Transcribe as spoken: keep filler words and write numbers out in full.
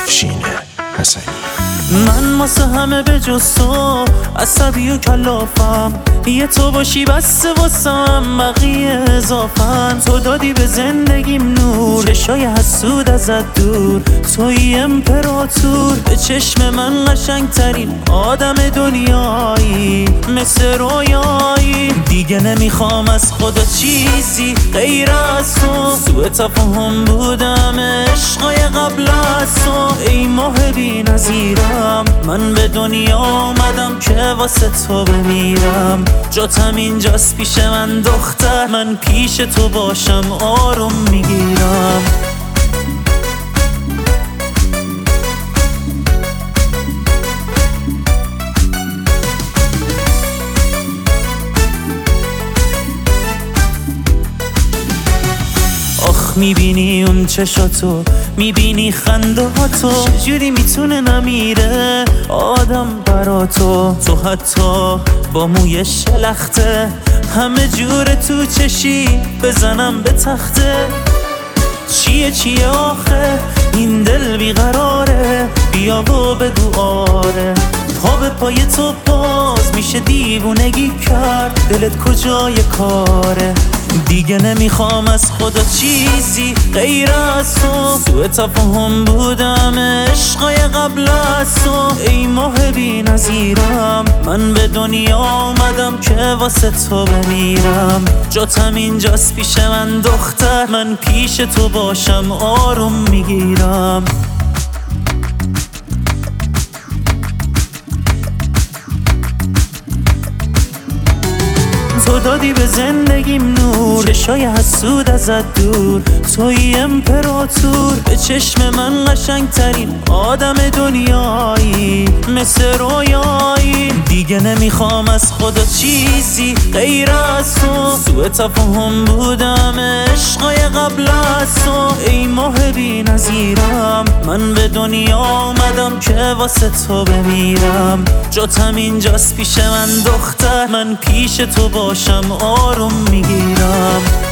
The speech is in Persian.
افشین حسنی. من واسه همه به جز تو عصبی و کلافم، یه تو باشی بس واسم بقیه اضافن. تو دادی به زندگیم نور، چشای حسود ازت دور، توی امپراتور. به چشم من قشنگ ترین آدم دنیایی، مثل رویایی. دیگه نمیخوام از خدا چیزی غیر از تو، سوء تفاهم بودم عشقای قبل از تو. ای ماه بی نظیرم، من به دنیا آمدم که واسه تو بمیرم. جاتم اینجاست پیش من دختر، من پیش تو باشم آروم میگیرم. آخ میبینی اون چشاتو، میبینی خنده ها تو، چجوری میتونه نمیره آدم برا تو. تو حتی با موی شلخته، همه جور تو چشی بزنم به تخته. چیه چیه آخه این دل بیقراره، بیا و بگو آره. پا به پای تو باز میشه دیوونگی کرد، دلت کجای کاره. دیگه نمیخوام از خدا چیزی غیر از تو، سوء تفاهم بودم عشقای قبل از تو. ای ماه بی نظیرم، من به دنیا آمدم که واسه تو بمیرم. جاتم اینجاست پیش من دختر، من پیش تو باشم آروم میگیرم. تو دادی به زندگیم نور، چشای حسود ازت دور، توی امپراتور. به چشم من قشنگ ترین آدم دنیایی، مثل رویایی. دیگه نمیخوام از خدا چیزی غیر از تو، سوء تفاهم بودم عشقای قبل از تو. ای ماه بی نظیرم، من به دنیا آمدم که واسه تو بمیرم. جاتم اینجاست پیش من دختر، من پیش تو باشم آروم میگیرم.